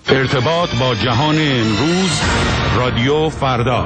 ارتباط با جهان امروز، رادیو فردا.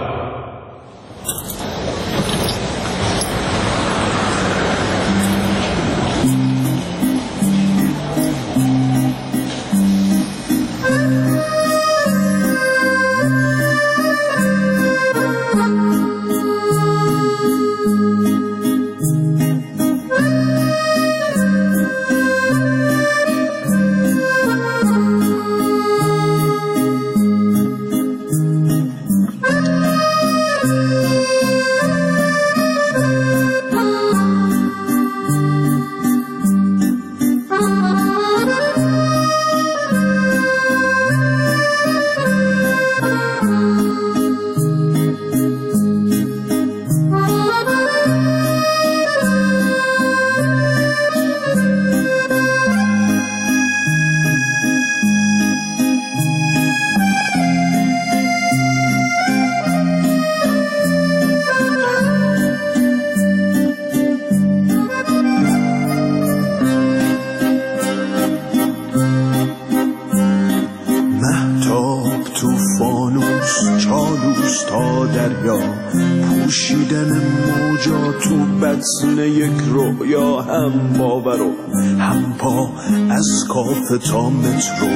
پوشیدن موجا تو بطن یک رویا، هم باور و هم پا از کافه تا مترو،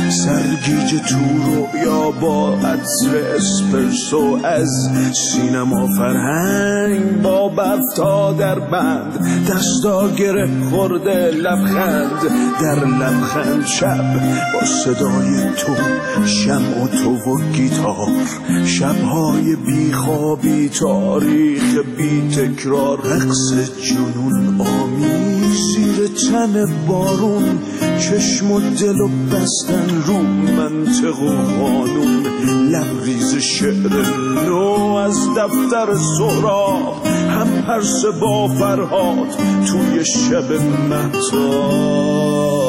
سرگیج تو رویا با عطر اسپرسو، از سینما فرهنگ با بفتا در بند، دستا گره خورده لبخند در لبخند، شب با صدای تو، شمع و تو و گیتار، شبهای بیخوابی، تاریخ بی تکرار، رقص جنون آمیز زیر تن بارون، چشم و دل و بستن رو منطق و قانون، لبریز شعر نو از دفتر سهراب، هم پرسه با فرهاد توی شب مهتاب.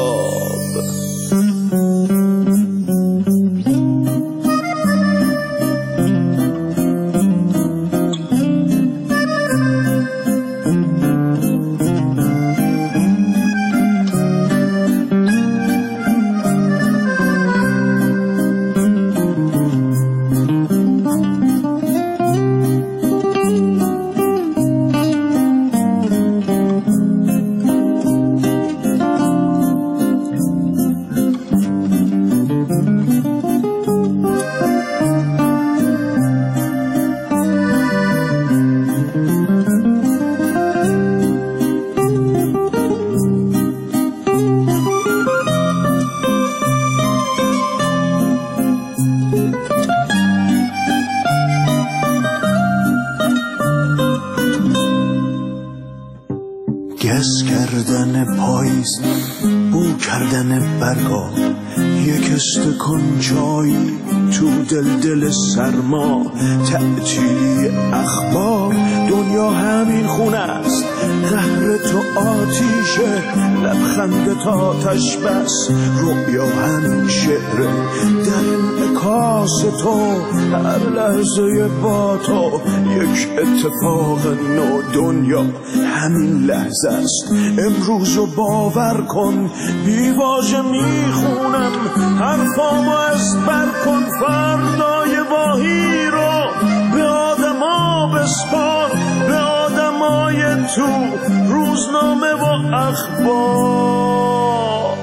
گس کردن پاییز، بو کردن برگا، یک استکان چای تو دل سرما، تعطیلی اخبار، دنیا همین خونه است، قهر تو آتیشه، لبخند تا آتش بس، رؤیا همین شعره، در انعکاس تو، هر لحظه با تو یک اتفاق نو، دنیا همین لحظه است، امروزو باور کن، بی واژه میخونم حرفامو از بر کن، فردای واهی رو به آدما بسپار، به آدمای تو روزنامه و اخبار.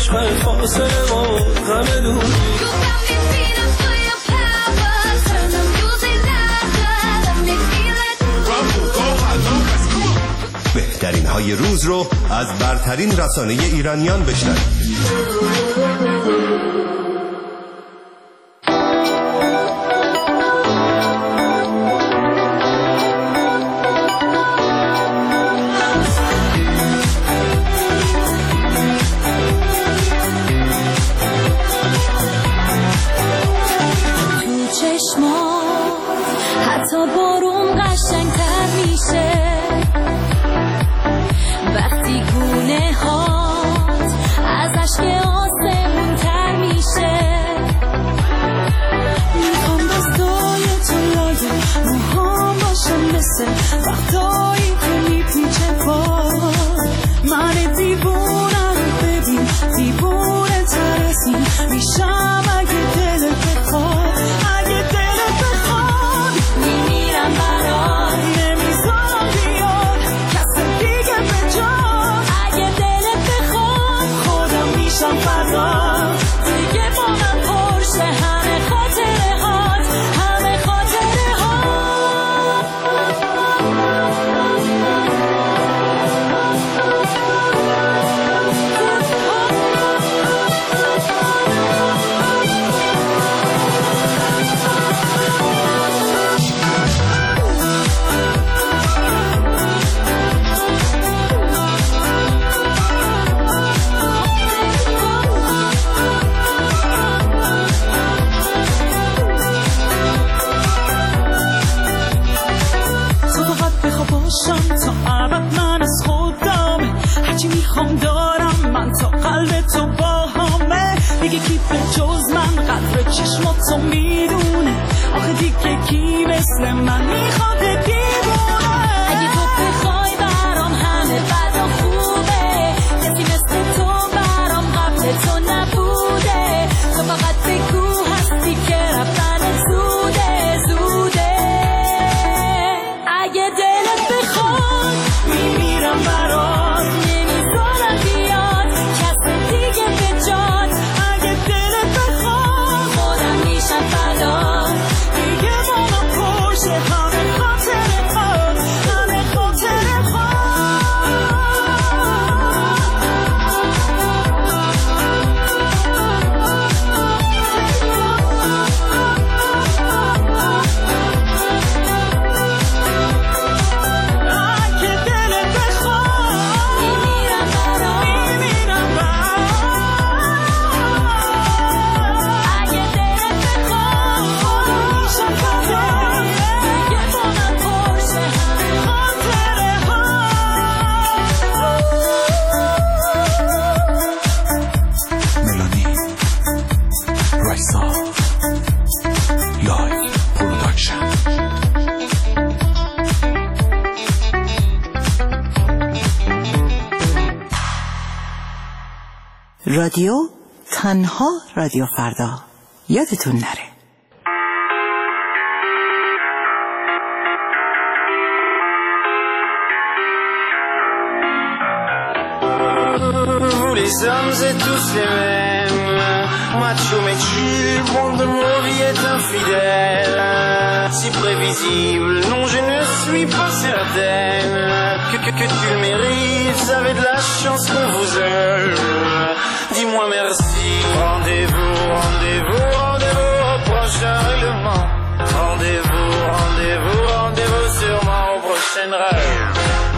عشق فاصله ما همه دور بهترین های روز رو از برترین رسانه ایرانیان بشنوید. رادیو تنها رادیو فردا یادتون نره. Vous les hommes êtes tous les mêmes, macho mais tu, monde de nos vies est infidèle, si prévisible, non je ne suis pas certaine que tu le mérites, vous avez de la chance qu'on vous aime, dis-moi merci. Rendez-vous, rendez-vous, rendez-vous au prochain règlement, rendez-vous, rendez-vous, rendez-vous sûrement au prochain rêve.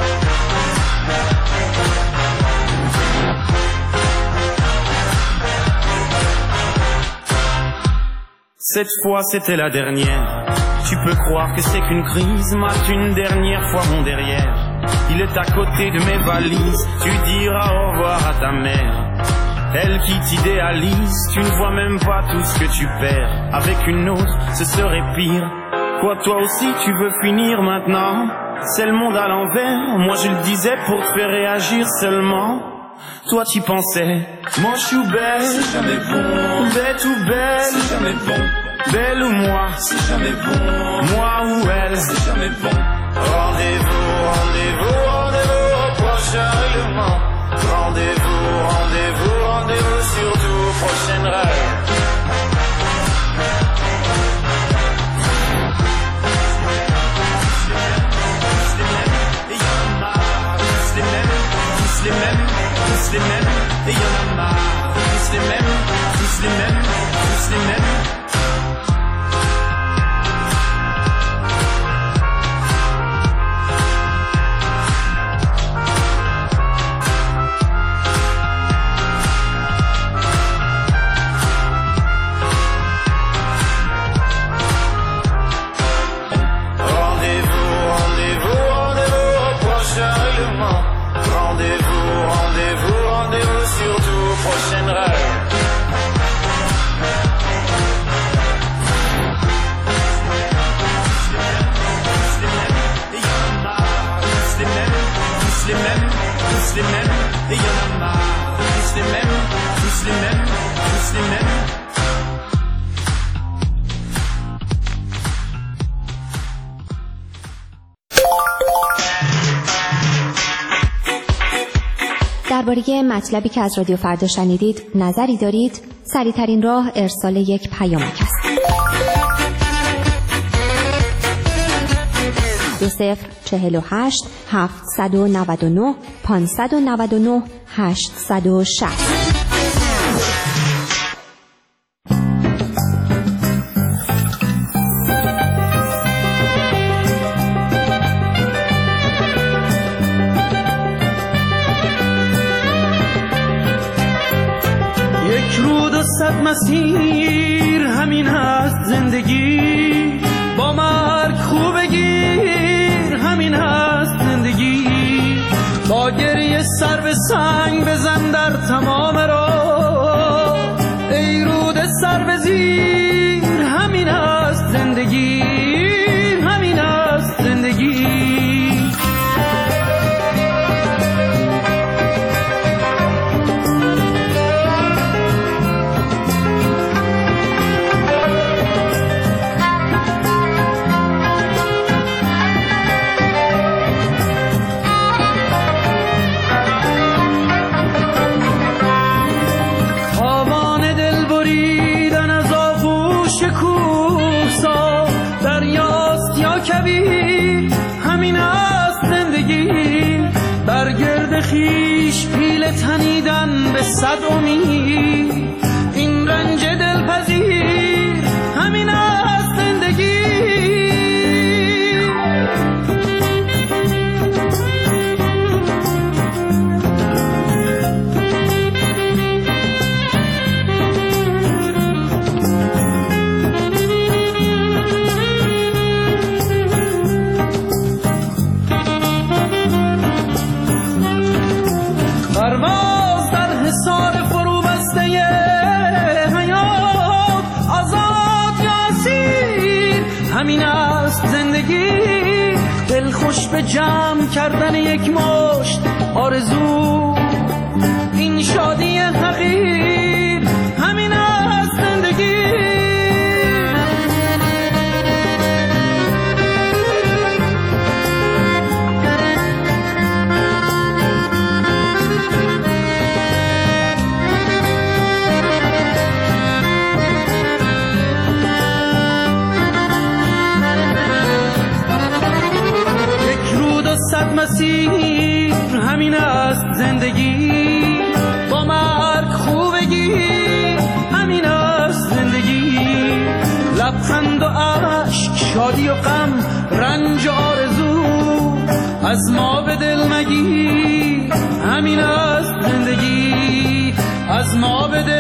Cette fois c'était la dernière. Tu peux croire que c'est qu'une crise, mate une dernière fois mon derrière. Il est à côté de mes valises, tu diras au revoir à ta mère. Elle qui t'idéalise, tu ne vois même pas tout ce que tu perds. Avec une autre, ce serait pire. Quoi, toi aussi tu veux finir maintenant? C'est le monde à l'envers, moi je le disais pour te faire réagir seulement. Toi t'y pensais, moi je suis belle, c'est jamais bon. Bête ou belle, c'est jamais bon. Belle ou moi, c'est jamais bon. Moi ou elle, c'est jamais bon. Rendez-vous, rendez-vous, rendez-vous au prochain règlement. Rendez-vous, rendez-vous, rendez-vous tous les mêmes, et y en a marre, tous les mêmes, tous les mêmes, tous les mêmes. Les mêmes, et y en a marre, tous les mêmes, tous les mêmes, tous les mêmes. درباره مطلبی که از رادیو فردا شنیدید نظری دارید؟ سریع‌ترین راه ارسال یک پیامک است. 2048 799 599 860. یک رود و صد مسیر، همین هست زندگی. با مرگ خوبگیر، همین هست زندگی. با گریه سر به سنگ بزن در تمام راه. ای رود سر به زیر، همین هست زندگی، همین هست زندگی. خیش پیل تنیدن به صد امید. این رنج دلپذیر، همین است زندگی. پرواز در حصار فرو بسته حیات، آزاد یا اسیر، همین است زندگی. دل خوش به جمع کردن یک مشت آرزو، این شادی حقیر، همین است زندگی. صد مسیر، همین است زندگی. با مرگ خوبگی، همین است زندگی. لبخند و عشق، شادی و غم، رنج و آرزو، از ما به دل مگیر، همین است زندگی. از ما به دل